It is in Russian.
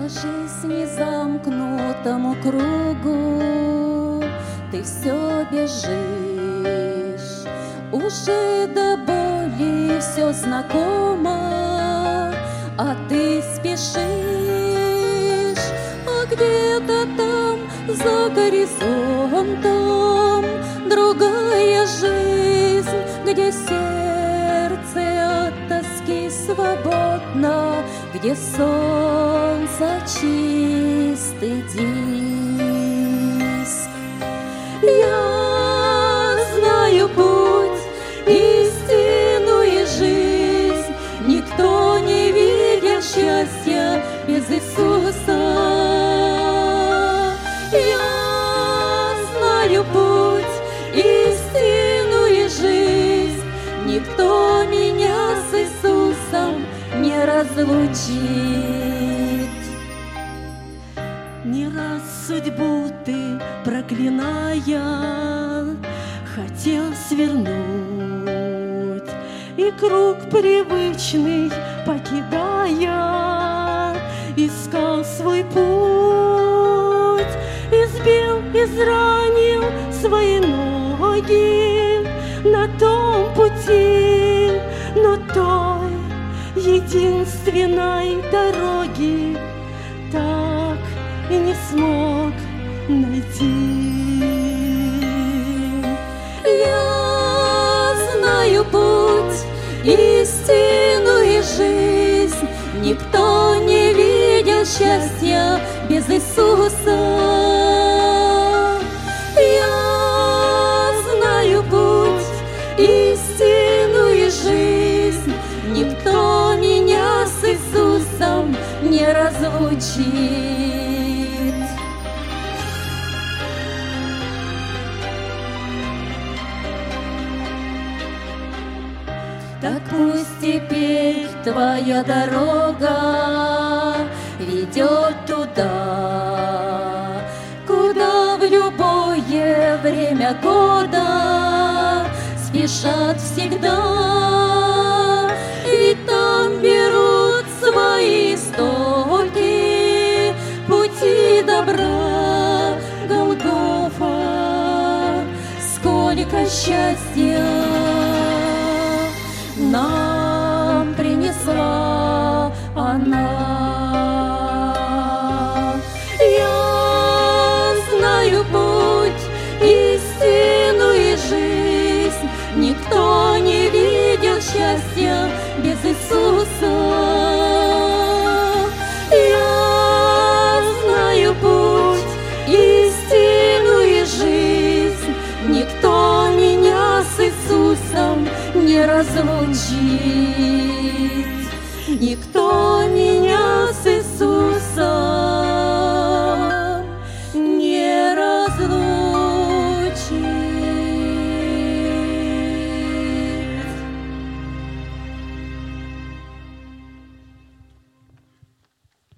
По жизни замкнутому кругу ты все бежишь, уже до боли все знакомо, а ты спешишь, а где-то там за горизонтом другая жизнь, где сердце от тоски свободно, где солнце чистый диск. Я знаю путь, истину и жизнь, никто не видел счастья без Иисуса. Я знаю путь, истину и жизнь, никто меня с Иисусом не разлучит. Не раз судьбу ты, проклиная, хотел свернуть, и круг привычный покидая, искал свой путь, избил, изранил свои ноги на том пути, но той единственной дороги так и не смог найти. Я знаю путь, истину и жизнь, никто не видел счастья без Иисуса. Я знаю путь, истину и жизнь, никто меня с Иисусом не разлучит. Так пусть теперь твоя дорога ведет туда, куда в любое время года спешат всегда, ведь там берут свои истоки пути добра Голгофа. Сколько счастья нам принесла она. Я знаю путь, истину и жизнь, никто не видел счастья без Иисуса. Я знаю путь, истину и жизнь, никто меня с Иисусом не разлучит. Никто